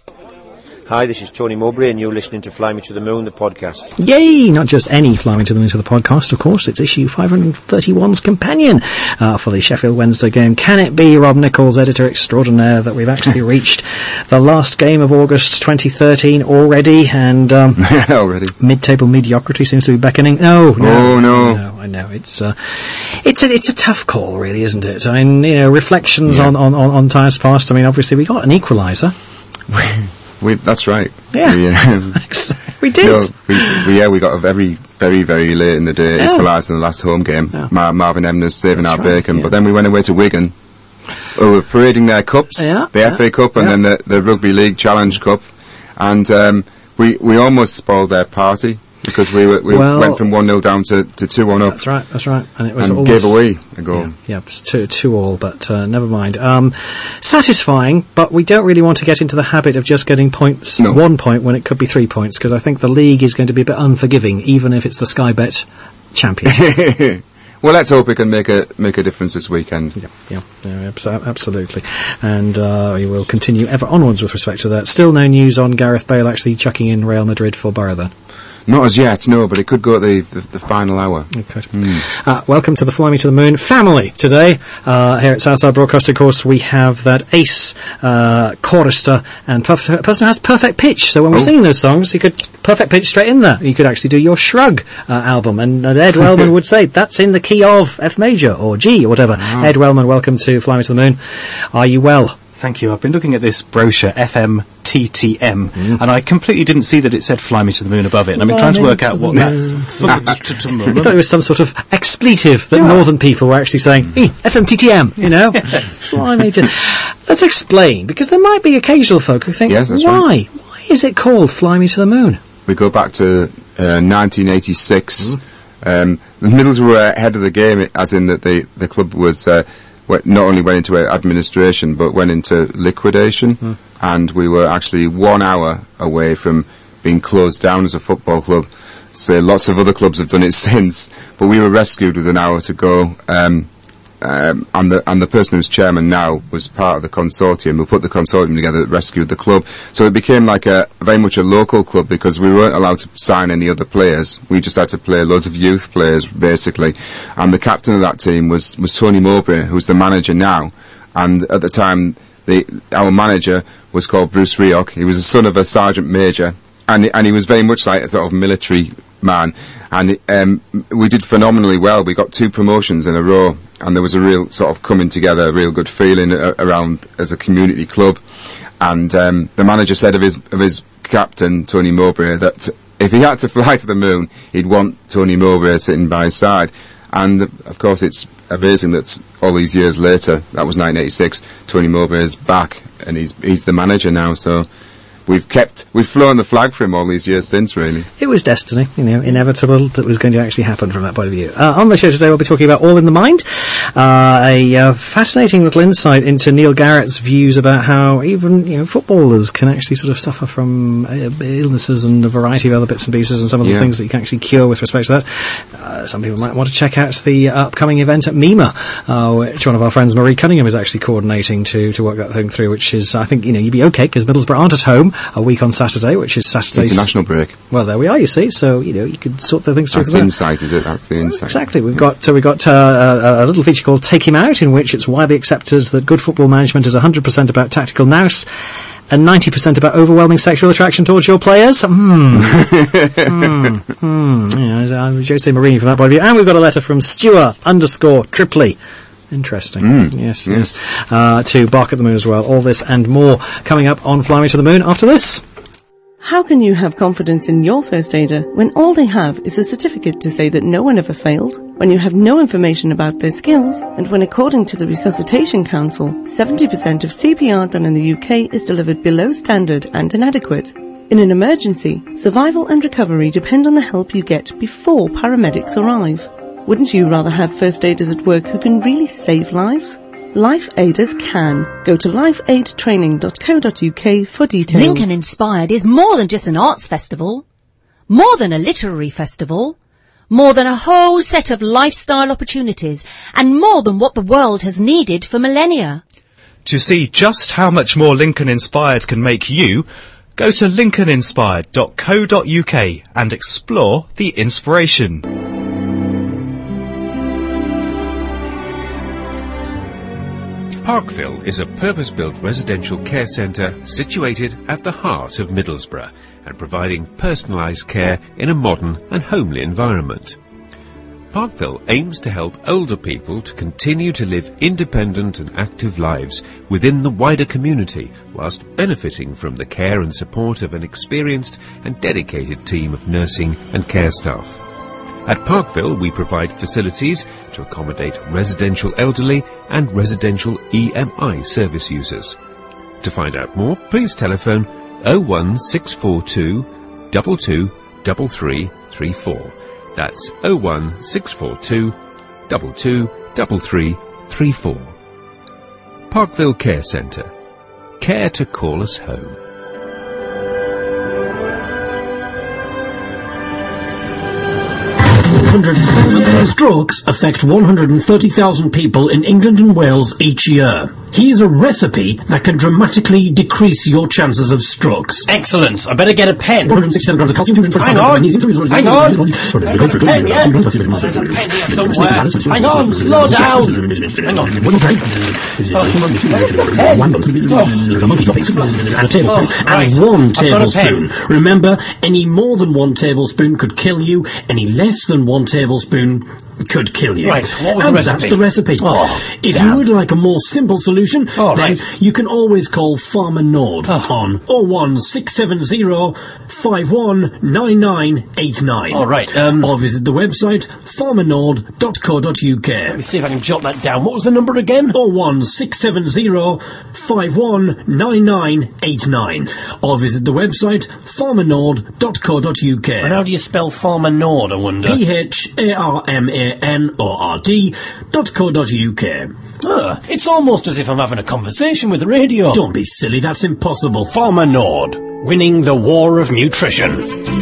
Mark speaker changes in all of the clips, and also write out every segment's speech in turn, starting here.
Speaker 1: Hi, this is Tony Mowbray, and you're listening to Fly Me to the Moon, the podcast.
Speaker 2: Yay! Not just any Fly Me to the Moon to the podcast, of course. It's issue 531's companion for the Sheffield Wednesday game. Can it be, Rob Nichols, editor extraordinaire, that we've actually reached the last game of August 2013 already? And
Speaker 3: already
Speaker 2: mid-table mediocrity seems to be beckoning. No. I know it's a tough call, really, isn't it? I mean, reflections on times past. I mean, obviously we got an equaliser.
Speaker 3: That's right.
Speaker 2: Yeah, we did.
Speaker 3: We got a very, very, very late in the day equalised in the last home game. Yeah. Marvin Emner's saving our bacon. Yeah. But then we went away to Wigan, who were parading their cups, the FA Cup and then the Rugby League Challenge Cup. And we almost spoiled their party, because we went from 1-0 down to 2-1 up.
Speaker 2: That's right. And it was
Speaker 3: and
Speaker 2: almost,
Speaker 3: gave away a goal.
Speaker 2: Yeah, it was 2-2 but never mind. Satisfying, but we don't really want to get into the habit of just getting points, 1 point when it could be 3 points, because I think the league is going to be a bit unforgiving, even if it's the Sky Bet Championship.
Speaker 3: Well, let's hope it can make a difference this weekend.
Speaker 2: Yeah, absolutely. And we will continue ever onwards with respect to that. Still no news on Gareth Bale actually chucking in Real Madrid for Borough, then?
Speaker 3: Not as yet, no, but it could go at the final hour.
Speaker 2: It could. Welcome to the Fly Me to the Moon family today. Here at Southside Broadcast, of course, we have that ace chorister and person who has perfect pitch. So when we're singing those songs, you could perfect pitch straight in there. You could actually do your Shrug album, and Ed Wellman would say, that's in the key of F major or G or whatever. Oh. Ed Wellman, welcome to Fly Me to the Moon. Are you well?
Speaker 4: Thank you. I've been looking at this brochure, FMTTM, and I completely didn't see that it said Fly Me to the Moon above it. And I've been trying to work out what that's...
Speaker 2: I thought it was some sort of expletive that northern people were actually saying, FMTTM,
Speaker 4: Yes.
Speaker 2: Fly Me to... Let's explain, because there might be occasional folk who think, why? Why is it called Fly Me to the Moon?
Speaker 3: We go back to 1986. Middlesbrough were ahead of the game, as in that the club was... not only went into administration, but went into liquidation, and we were actually 1 hour away from being closed down as a football club. So lots of other clubs have done it since, but we were rescued with an hour to go. And the person who's chairman now was part of the consortium who put the consortium together that rescued the club. So it became like very much a local club, because we weren't allowed to sign any other players. We just had to play loads of youth players, basically. And the captain of that team was Tony Mowbray, who's the manager now. And at the time, our manager was called Bruce Rioch. He was the son of a sergeant major, and he was very much like a sort of military man. And we did phenomenally well. We got 2 promotions in a row, and there was a real sort of coming together, a real good feeling around as a community club. And the manager said of his captain, Tony Mowbray, that if he had to fly to the moon, he'd want Tony Mowbray sitting by his side. And of course, it's amazing that all these years later, that was 1986, Tony Mowbray is back, and he's the manager now. So we've flown the flag for him all these years since, really.
Speaker 2: It was destiny, inevitable that was going to actually happen from that point of view. On the show today, we'll be talking about All in the Mind, a fascinating little insight into Neil Garrett's views about how even, footballers can actually sort of suffer from illnesses and a variety of other bits and pieces, and some of the things that you can actually cure with respect to that. Some people might want to check out the upcoming event at MEMA, which one of our friends, Marie Cunningham, is actually coordinating to work that thing through, which is, I think, you'd be okay, because Middlesbrough aren't at home a week on Saturday, which is Saturday's
Speaker 3: international break.
Speaker 2: Well, there we are, you see. So you could sort the things through.
Speaker 3: That's insight, is it? That's the insight.
Speaker 2: Exactly. We've got a little feature called Take Him Out, in which it's widely accepted that good football management is 100% about tactical nous and 90% about overwhelming sexual attraction towards your players. Jose Mourinho from that point of view. And we've got a letter from Stewart_Tripley. Interesting. Yes. To bark at the moon as well. All this and more coming up on Fly Me to the Moon after this.
Speaker 5: How can you have confidence in your first aider when all they have is a certificate to say that no one ever failed, when you have no information about their skills, and when, according to the Resuscitation Council, 70% of CPR done in the UK is delivered below standard and inadequate? In an emergency, survival and recovery depend on the help you get before paramedics arrive. Wouldn't you rather have first aiders at work who can really save lives? Life Aiders can. Go to lifeaidtraining.co.uk for details.
Speaker 6: Lincoln Inspired is more than just an arts festival, more than a literary festival, more than a whole set of lifestyle opportunities, and more than what the world has needed for millennia.
Speaker 4: To see just how much more Lincoln Inspired can make you, go to lincolninspired.co.uk and explore the inspiration.
Speaker 7: Parkville is a purpose-built residential care centre situated at the heart of Middlesbrough and providing personalised care in a modern and homely environment. Parkville aims to help older people to continue to live independent and active lives within the wider community whilst benefiting from the care and support of an experienced and dedicated team of nursing and care staff. At Parkville, we provide facilities to accommodate residential elderly and residential EMI service users. To find out more, please telephone 01642 223334. That's 01642 223334. Parkville Care Centre. Care to call us home.
Speaker 8: Strokes affect 130,000 people in England and Wales each year. Here's a recipe that can dramatically decrease your chances of strokes.
Speaker 9: Excellent. I better get a pen.
Speaker 8: 167 grams of calcium.
Speaker 9: Hang on. Hang on. There's a pen here. There's a pen here somewhere. Hang on. Slow down. Hang on.
Speaker 8: And a tablespoon. And 1 tablespoon. Remember, any more than 1 tablespoon could kill you. Any less than 1 tablespoon could kill you.
Speaker 9: Right, what was the recipe?
Speaker 8: That's the recipe. If you would like a more simple solution, then you can always call Farmer Nord on 01670 519989.
Speaker 9: All right.
Speaker 8: Or visit the website farmernord.co.uk.
Speaker 9: Let me see if I can jot that down. What was the number again?
Speaker 8: 01670 519989. Or visit the website farmernord.co.uk.
Speaker 9: And how do you spell Farmer Nord, I wonder?
Speaker 8: PHARMANORD.co.uk.
Speaker 9: It's almost as if I'm having a conversation with the radio.
Speaker 8: Don't be silly, that's impossible.
Speaker 9: Farmer Nord, winning the war of nutrition.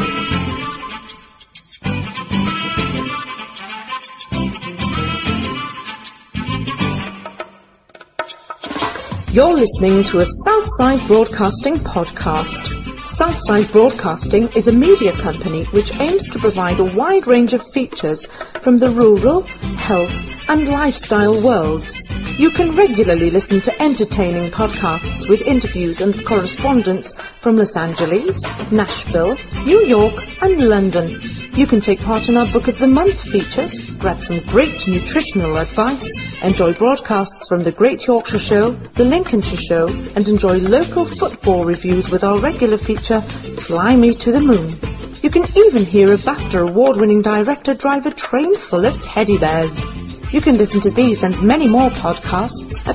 Speaker 10: You're listening to a Southside Broadcasting podcast. Southside Broadcasting is a media company which aims to provide a wide range of features from the rural, health and lifestyle worlds. You can regularly listen to entertaining podcasts with interviews and correspondence from Los Angeles, Nashville, New York and London. You can take part in our Book of the Month features, grab some great nutritional advice, enjoy broadcasts from the Great Yorkshire Show, the Lincolnshire Show, and enjoy local football reviews with our regular feature, Fly Me to the Moon. You can even hear a BAFTA award-winning director drive a train full of teddy bears. You can listen to these and many more podcasts at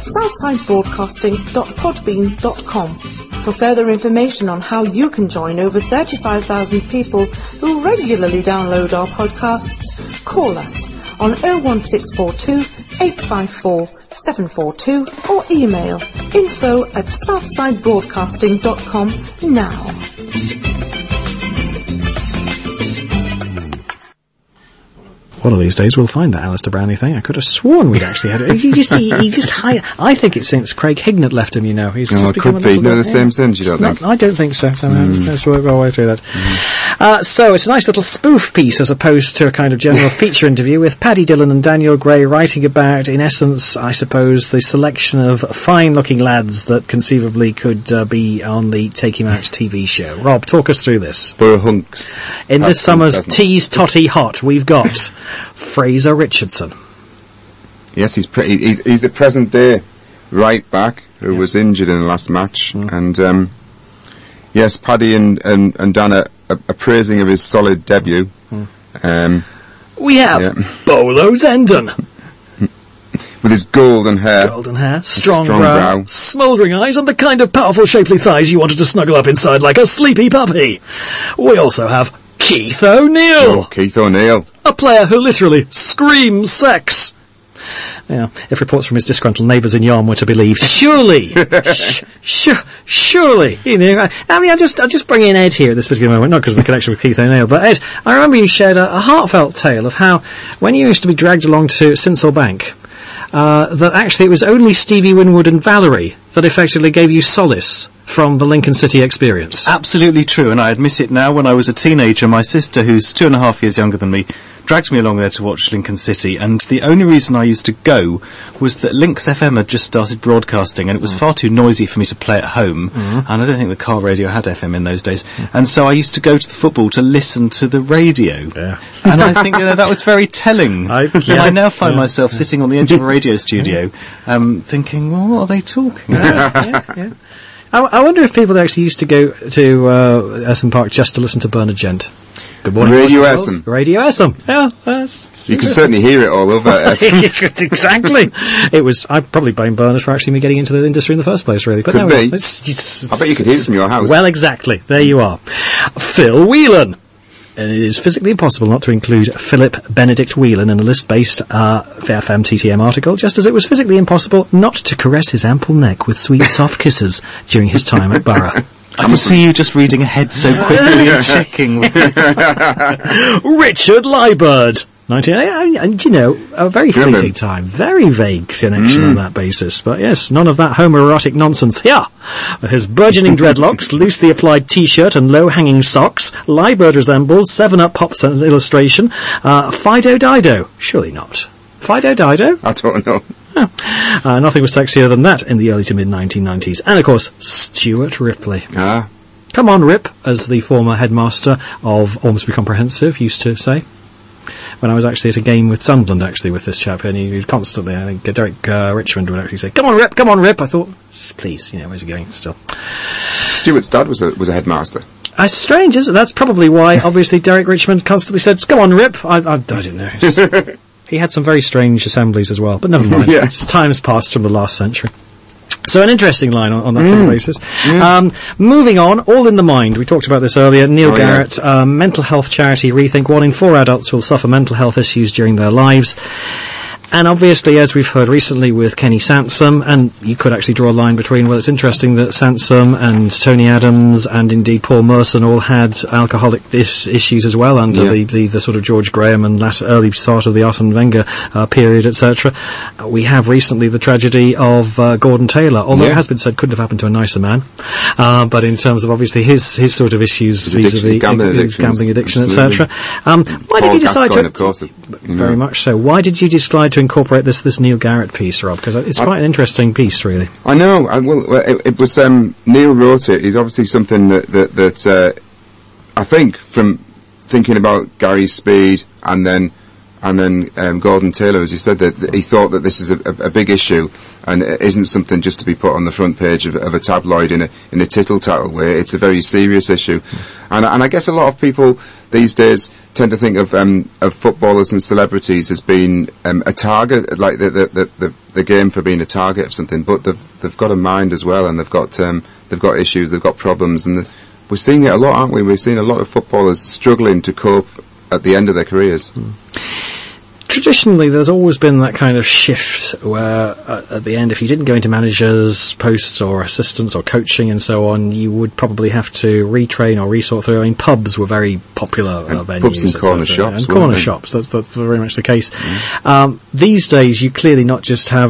Speaker 10: southsidebroadcasting.podbean.com. For further information on how you can join over 35,000 people who regularly download our podcasts, call us on 01642 854 742 or email info@southsidebroadcasting.com now.
Speaker 2: One of these days we'll find that Alistair Brownlee thing. I could have sworn we'd actually had it. I think it's since Craig Hignett left him, you know. He's just become
Speaker 3: it could be. No, the same sense, you don't think?
Speaker 2: I don't think so. Let's work our way through that. So it's a nice little spoof piece as opposed to a kind of general feature interview with Paddy Dillon and Daniel Gray writing about, in essence, I suppose, the selection of fine-looking lads that conceivably could be on the Take Him Out TV show. Rob, talk us through this.
Speaker 3: For hunks.
Speaker 2: In this summer's Tease Totty Hot, we've got Fraser Richardson.
Speaker 3: Yes, he's a present day right back who was injured in the last match, and yes, Paddy and Dan are praising of his solid debut.
Speaker 2: We have Bolo Zendon.
Speaker 3: With his golden hair,
Speaker 2: strong brow, smouldering eyes, and the kind of powerful, shapely thighs you wanted to snuggle up inside like a sleepy puppy. We also have Keith O'Neill.
Speaker 3: Oh, Keith O'Neill.
Speaker 2: A player who literally screams sex. Yeah, if reports from his disgruntled neighbours in Yarm were to be believed, surely, surely, you know. I mean, I'll just bring in Ed here at this particular moment, not because of the connection with Keith O'Neill, but Ed, I remember you shared a heartfelt tale of how, when you used to be dragged along to Sinsel Bank, that actually it was only Stevie Winwood and Valerie that effectively gave you solace from the Lincoln City experience.
Speaker 4: Absolutely true, and I admit it now. When I was a teenager, my sister, who's 2.5 years younger than me, dragged me along there to watch Lincoln City, and the only reason I used to go was that Lynx FM had just started broadcasting, and it was far too noisy for me to play at home, and I don't think the car radio had FM in those days, and so I used to go to the football to listen to the radio.
Speaker 2: Yeah.
Speaker 4: And I think that was very telling. I now find myself sitting on the edge of a radio studio thinking, well, what are they talking about?
Speaker 2: I wonder if people actually used to go to Essen Park just to listen to Bernard Gent. Good morning,
Speaker 3: Radio Essen.
Speaker 2: Radio Essen. Yeah, that's...
Speaker 3: You can certainly hear it all over Essen.
Speaker 2: Exactly. I'd probably blame Bernard for actually me getting into the industry in the first place, really. But
Speaker 3: Could be.
Speaker 2: I
Speaker 3: bet you could hear it from your house.
Speaker 2: Well, exactly. There you are. Phil Whelan. And it is physically impossible not to include Philip Benedict Whelan in a list-based FM TTM article, just as it was physically impossible not to caress his ample neck with sweet, soft kisses during his time at Borough.
Speaker 4: I can see you just reading ahead so quickly and checking with this.
Speaker 2: Richard Liebert. 1980, and you know, a very fleeting time, very vague connection on that basis. But yes, none of that homoerotic nonsense here. With his burgeoning dreadlocks, loosely applied T-shirt and low-hanging socks, Liebert resembles 7-Up Pop's illustration. Fido Dido? Surely not. Fido Dido?
Speaker 3: I don't know.
Speaker 2: Nothing was sexier than that in the early to mid-1990s. And of course, Stuart Ripley. Come on, Rip, as the former headmaster of Ormsby Comprehensive used to say. When I was actually at a game with Sunderland, actually, with this chap, and he'd constantly, I think Derek Richmond would actually say, come on, Rip. I thought, please, where's he going still?
Speaker 3: Stuart's dad was a headmaster.
Speaker 2: It's strange, isn't it? That's probably why, obviously, Derek Richmond constantly said, come on, Rip. I didn't know. He had some very strange assemblies as well, but never mind. Time has passed from the last century. So an interesting line on that sort of basis. Moving on, All in the Mind. We talked about this earlier. Neil Garrett, mental health charity Rethink. 1 in 4 adults will suffer mental health issues during their lives. And obviously, as we've heard recently with Kenny Sansom, and you could actually draw a line between, well, it's interesting that Sansom and Tony Adams and indeed Paul Merson all had alcoholic issues as well under the sort of George Graham and early start of the Arsene Wenger period, etc. We have recently the tragedy of Gordon Taylor, although it has been said couldn't have happened to a nicer man. But in terms of obviously his sort of issues vis-a-vis gambling addiction, etc. Why did you decide to...
Speaker 3: Of course,
Speaker 2: very much so. Why did you decide to incorporate this Neil Garrett piece, Rob? Because it's quite an interesting piece, really.
Speaker 3: I know. It was Neil wrote it. It's obviously something that I think, from thinking about Gary Speed and then Gordon Taylor, as you said, that he thought that this is a big issue and it isn't something just to be put on the front page of a tabloid in a tittle-tattle way. It's a very serious issue, and I guess a lot of people these days tend to think of footballers and celebrities as being a target, like the game for being a target of something. But they've got a mind as well, and they've got issues, they've got problems, and we're seeing it a lot, aren't we? We're seeing a lot of footballers struggling to cope at the end of their careers.
Speaker 2: Traditionally, there's always been that kind of shift where, at the end, if you didn't go into managers' posts or assistants or coaching and so on, you would probably have to retrain or resort through. I mean, pubs were very popular venues.
Speaker 3: Pubs and corner shops.
Speaker 2: And corner shops. That's very much the case. These days, you clearly you don't just have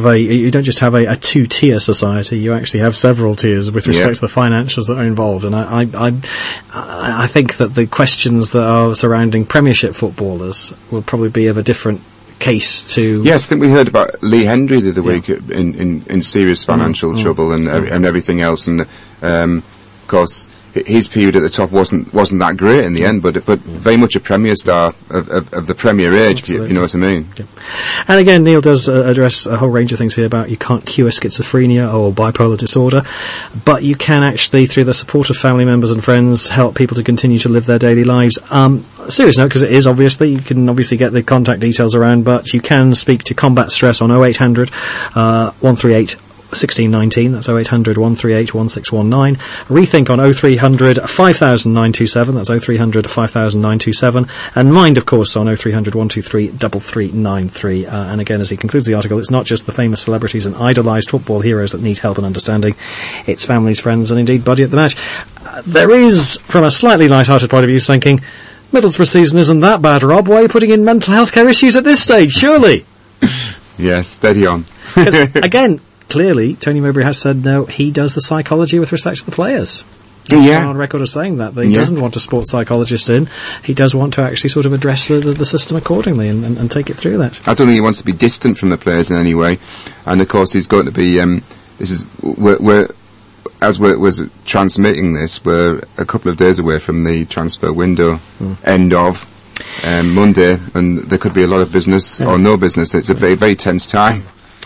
Speaker 2: a two-tier society. You actually have several tiers with respect to the financials that are involved. And I think that the questions that are surrounding Premiership footballers will probably be of a different case to...
Speaker 3: Yes, I think we heard about Lee Hendry the other week in serious financial trouble and everything else, and of course his period at the top wasn't that great in the end, but very much a Premier star of the Premier age, if you know what I mean.
Speaker 2: Yeah. And again, Neil does address a whole range of things here about you can't cure schizophrenia or bipolar disorder, but you can actually, through the support of family members and friends, help people to continue to live their daily lives. Serious note, because it is obviously, you can obviously get the contact details around, but you can speak to Combat Stress on 0800 138 1619, that's 0800 138 1619. Rethink on 0300 5927, that's 0300 5927. And Mind, of course, on 0300 123 3393. And again, as he concludes the article, it's not just the famous celebrities and idolised football heroes that need help and understanding. It's families, friends, and indeed Buddy at the match. There is, from a slightly light-hearted point of view, thinking, Middlesbrough season isn't that bad, Rob. Why are you putting in mental health care issues at this stage, surely?
Speaker 3: Yes, steady on.
Speaker 2: Because, again, clearly, Tony Mowbray has said, no, he does the psychology with respect to the players. He's on record as saying that he doesn't want a sports psychologist in. He does want to actually sort of address the system accordingly and take it through that.
Speaker 3: I don't think he wants to be distant from the players in any way. And of course, he's going to be. We're transmitting this, we're a couple of days away from the transfer window end of Monday, and there could be a lot of business or no business. It's a very, very tense time.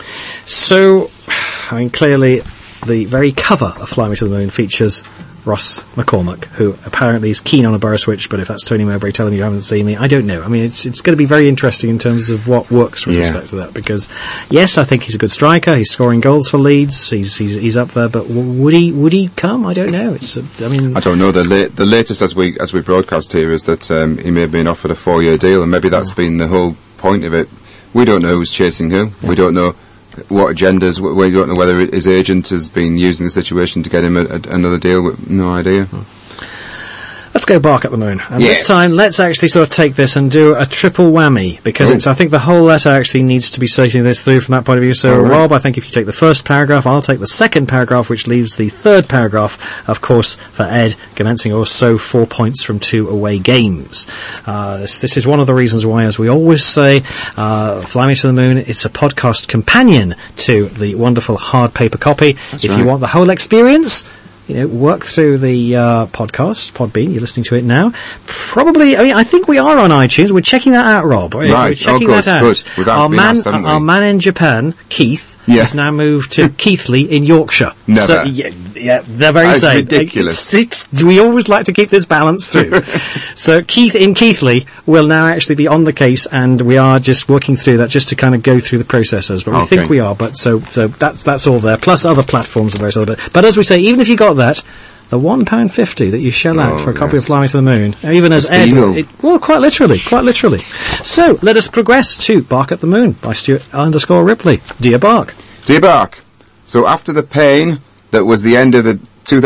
Speaker 2: So, I mean, clearly, the very cover of Fly Me to the Moon features Ross McCormack, who apparently is keen on a Borough switch, but if that's Tony Mowbray telling you haven't seen me, I don't know. I mean, it's going to be very interesting in terms of what works with respect to that, because, yes, I think he's a good striker, he's scoring goals for Leeds, he's up there, but would he come? I don't know. I don't
Speaker 3: know. The latest as we broadcast here is that he may have been offered a 4-year deal, and maybe that's been the whole point of it. We don't know who's chasing who. We don't know what agendas. We don't know whether his agent has been using the situation to get him another deal. No idea.
Speaker 2: Let's go Bark at the Moon. And this time, let's actually sort of take this and do a triple whammy, because I think the whole letter actually needs to be stating this through from that point of view. So, Rob, I think if you take the first paragraph, I'll take the second paragraph, which leaves the third paragraph, of course, for Ed, commencing also 4 points from 2 away games. This is one of the reasons why, as we always say, Fly Me to the Moon, it's a podcast companion to the wonderful hard paper copy. If you want the whole experience, work through the podcast, Podbean. You're listening to it now. Probably, I think we are on iTunes. We're checking that out, Rob. We're checking that out.
Speaker 3: Good.
Speaker 2: Our man in Japan, Keith, has now moved to Keithley in Yorkshire.
Speaker 3: Never.
Speaker 2: So, they're very
Speaker 3: That's
Speaker 2: same.
Speaker 3: ridiculous.
Speaker 2: We always like to keep this balance through. So Keith in Keithley will now actually be on the case, and we are just working through that just to kind of go through the processes. But we think we are. But so that's all there. Plus other platforms and various other bit. But as we say, even if you got that, the £1.50 that you shell out for a copy of Fly Me to the Moon, even as Ed, quite literally. So let us progress to Bark at the Moon by Stuart_Ripley. Dear Bark.
Speaker 3: Dear Bark. So after the pain that was the end of the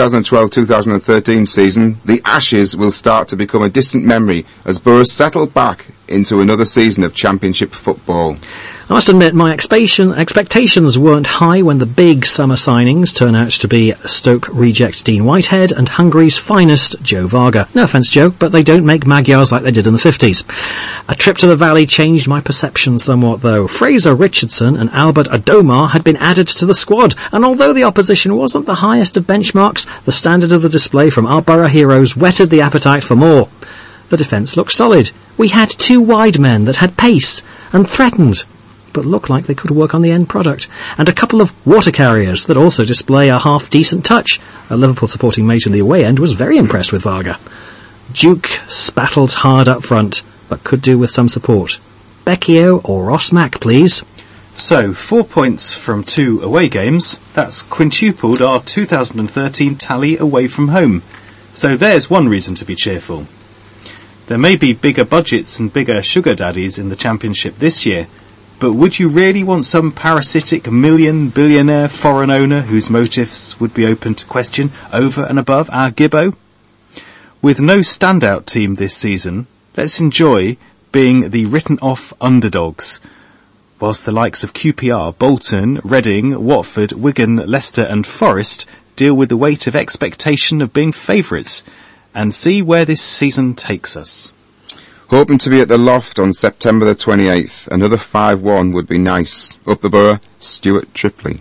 Speaker 3: 2012-2013 season, the Ashes will start to become a distant memory as Borough settle back into another season of Championship football.
Speaker 2: I must admit, my expectations weren't high when the big summer signings turn out to be Stoke reject Dean Whitehead and Hungary's finest Joe Varga. No offence, Joe, but they don't make Magyars like they did in the 50s. A trip to the Valley changed my perception somewhat, though. Fraser Richardson and Albert Adomar had been added to the squad, and although the opposition wasn't the highest of benchmarks, the standard of the display from our Borough heroes whetted the appetite for more. The defence looked solid. We had 2 wide men that had pace and threatened, but look like they could work on the end product, and a couple of water carriers that also display a half-decent touch. A Liverpool supporting mate in the away end was very impressed with Varga. Duke spattled hard up front, but could do with some support. Becchio or Ross Mack, please.
Speaker 4: So, 4 points from 2 away games. That's quintupled our 2013 tally away from home. So there's one reason to be cheerful. There may be bigger budgets and bigger sugar daddies in the Championship this year, but would you really want some parasitic billionaire foreign owner whose motives would be open to question over and above our Gibbo? With no standout team this season, let's enjoy being the written-off underdogs, whilst the likes of QPR, Bolton, Reading, Watford, Wigan, Leicester and Forest deal with the weight of expectation of being favourites, and see where this season takes us.
Speaker 3: Hoping to be at the Loft on September the 28th. Another 5-1 would be nice. Up the Borough, Stuart Tripley.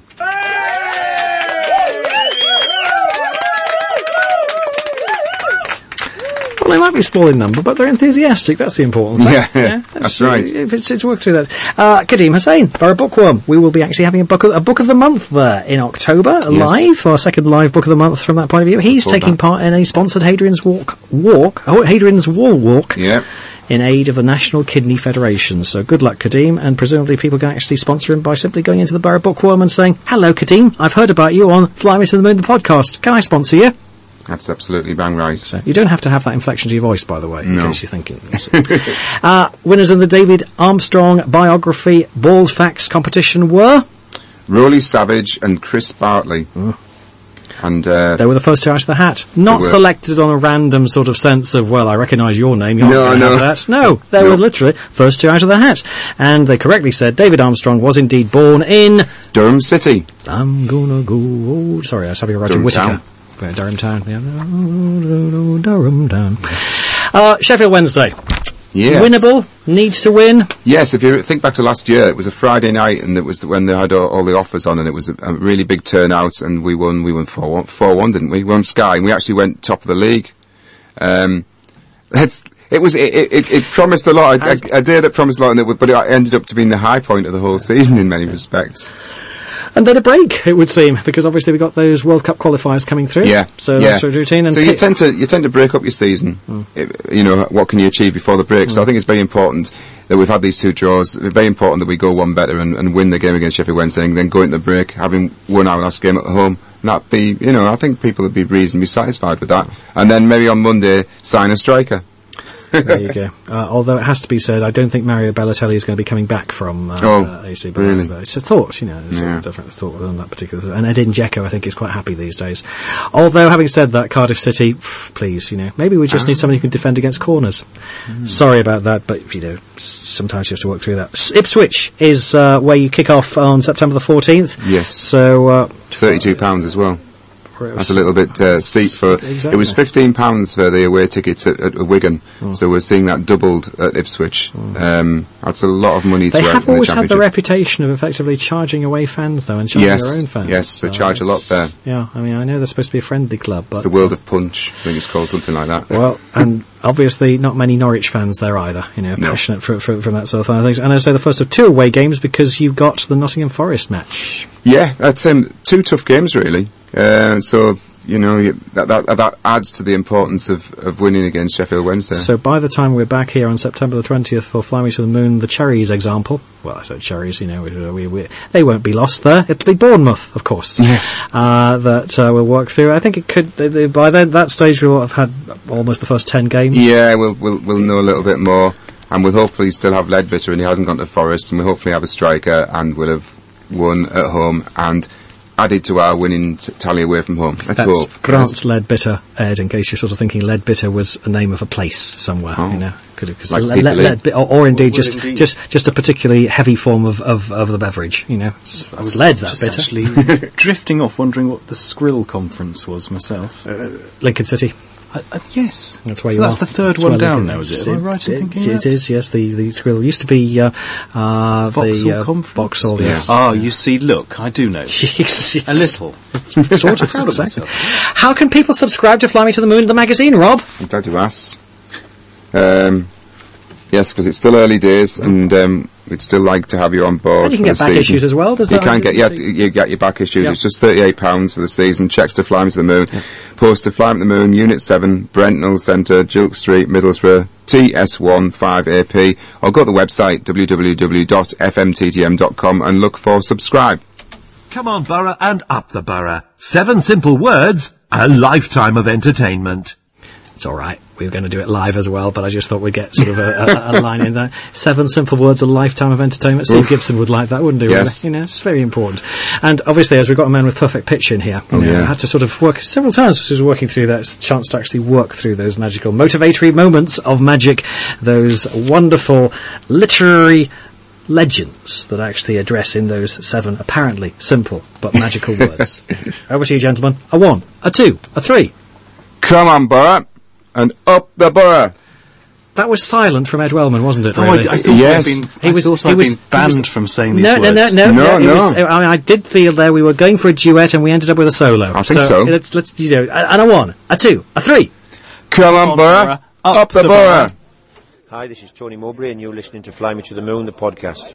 Speaker 2: Well, they might be small in number, but they're enthusiastic. That's the important thing.
Speaker 3: Yeah, that's right.
Speaker 2: It's worked through that. Kadeem Hussain, Borough Bookworm. We will be actually having a book of the month there in October, live, our second live book of the month from that point of view. He's taking part in a sponsored Hadrian's Wall walk.
Speaker 3: Yeah.
Speaker 2: In aid of the National Kidney Federation. So good luck, Kadeem, and presumably people can actually sponsor him by simply going into the Borough Bookworm and saying, "Hello, Kadeem, I've heard about you on Fly Me to the Moon, the podcast. Can I sponsor you?"
Speaker 3: That's absolutely bang right.
Speaker 2: So you don't have to have that inflection to your voice, by the way, in
Speaker 3: No.
Speaker 2: case you're thinking. Winners in the David Armstrong Biography Bald Facts competition were?
Speaker 3: Rolly Savage and Chris Bartley. And
Speaker 2: they were the first two out of the hat. Not selected on a random sort of sense of, well, I recognise your name, you're not going to have that. No, they were literally first two out of the hat. And they correctly said David Armstrong was indeed born in
Speaker 3: Durham City.
Speaker 2: I'm gonna go... sorry, I was having a Roger Whittaker. Durham Town. Yeah. Durham Town. Sheffield Wednesday.
Speaker 3: Yes.
Speaker 2: Winnable, needs to win.
Speaker 3: Yes, if you think back to last year, it was a Friday night, and it was when they had all the offers on, and it was a really big turnout, and we won 4-1, didn't we? We won Sky, and we actually went top of the league. It promised a lot, a day that promised a lot, but it ended up to being the high point of the whole season in many respects.
Speaker 2: And then a break, it would seem, because obviously we've got those World Cup qualifiers coming through.
Speaker 3: Yeah.
Speaker 2: So that's sort of routine. And
Speaker 3: so you tend to break up your season. What can you achieve before the break? So I think it's very important that we've had these two draws. It's very important that we go one better and win the game against Sheffield Wednesday, and then go into the break having won our last game at home. And that'd be, I think people would be reasonably satisfied with that. And then maybe on Monday sign a striker.
Speaker 2: There you go. Although it has to be said, I don't think Mario Balotelli is going to be coming back from AC Milan.
Speaker 3: Really?
Speaker 2: But it's a thought, It's a different thought on that particular. And Edin Dzeko, I think, is quite happy these days. Although, having said that, Cardiff City, please, maybe we just need somebody who can defend against corners. Sorry about that, but sometimes you have to work through that. Ipswich is where you kick off on September the 14th.
Speaker 3: Yes.
Speaker 2: So
Speaker 3: £32 as well. That's a little bit steep for.
Speaker 2: Exactly.
Speaker 3: It was £15 for the away tickets at Wigan, so we're seeing that doubled at Ipswich. That's a lot of money.
Speaker 2: They
Speaker 3: to
Speaker 2: have always had the reputation of effectively charging away fans, though, and charging their own fans.
Speaker 3: Yes, they charge a lot there.
Speaker 2: Yeah, I mean, I know they're supposed to be a friendly club, but
Speaker 3: it's the World of Punch. I think it's called something like that.
Speaker 2: Well, and obviously not many Norwich fans there either. Passionate from that sort of things. And I say the first of two away games because you've got the Nottingham Forest match.
Speaker 3: Yeah, that's two tough games really. So that adds to the importance of winning against Sheffield Wednesday.
Speaker 2: So by the time we're back here on September the 20th for Fly Me to the Moon, the Cherries example, well, I said Cherries, they won't be lost there. It'll be Bournemouth, of course, that we'll work through. I think it could, by then, that stage we'll have had almost the first 10 games.
Speaker 3: Yeah, we'll know a little bit more, and we'll hopefully still have Ledbetter, and he hasn't gone to Forest, and we'll hopefully have a striker, and we'll have won at home, and added to our winning tally away from home. Let's hope.
Speaker 2: Grant's Ledbetter, Ed, in case you're sort of thinking Ledbetter was a name of a place somewhere, Could have, like or indeed just a particularly heavy form of the beverage, I was lead that bitter.
Speaker 4: Actually drifting off, wondering what the Skrill conference was myself.
Speaker 2: Lincoln City.
Speaker 4: Yes,
Speaker 2: that's where
Speaker 4: so
Speaker 2: you
Speaker 4: that's
Speaker 2: are.
Speaker 4: the third one down now, is it? Am I right in thinking
Speaker 2: it is, yes. The Skrill used to be
Speaker 4: Vauxhall Conference.
Speaker 2: Vauxhall, yes.
Speaker 4: You see, look, I do know.
Speaker 2: Yes.
Speaker 4: A little.
Speaker 2: Sort of proud of myself. How can people subscribe to Fly Me to the Moon, the magazine, Rob?
Speaker 3: I'm glad you asked. Yes, because it's still early days, and we'd still like to have you on board.
Speaker 2: And you can get back
Speaker 3: season.
Speaker 2: Issues as well.
Speaker 3: You get your back issues. Yep. It's just £38 for the season. Checks to Fly Me to the Moon. Yep. Post to Fly Me to the Moon, Unit 7, Brentnall Centre, Gilk Street, Middlesbrough, TS1 5AP, or go to the website www.fmttm.com and look for subscribe.
Speaker 11: Come on, Borough, and up the Borough. 7 simple words, a lifetime of entertainment.
Speaker 2: It's all right. We were going to do it live as well, but I just thought we'd get sort of a line in there. 7 simple words, a lifetime of entertainment. Steve Gibson would like that, wouldn't he?
Speaker 3: Yes.
Speaker 2: Really? It's very important. And obviously, as we've got a man with perfect pitch in here, I had to sort of work several times as I was working through that. It's a chance to actually work through those magical, motivatory moments of magic, those wonderful literary legends that actually address in those 7 apparently simple but magical words. Over to you, gentlemen. A 1, a 2, a 3.
Speaker 3: Come on, Borough. And up the Borough.
Speaker 2: That was silent from Ed Wellman, wasn't it?
Speaker 4: Really?
Speaker 3: I thought
Speaker 4: I'd been banned from saying these words.
Speaker 2: No. I did feel there we were going for a duet, and we ended up with a solo.
Speaker 3: I think so.
Speaker 2: Let's and a 1, a 2, a 3.
Speaker 3: Come on, Borough. Up the Borough.
Speaker 1: Hi, this is Tony Mowbray, and you're listening to Fly Me to the Moon, the podcast.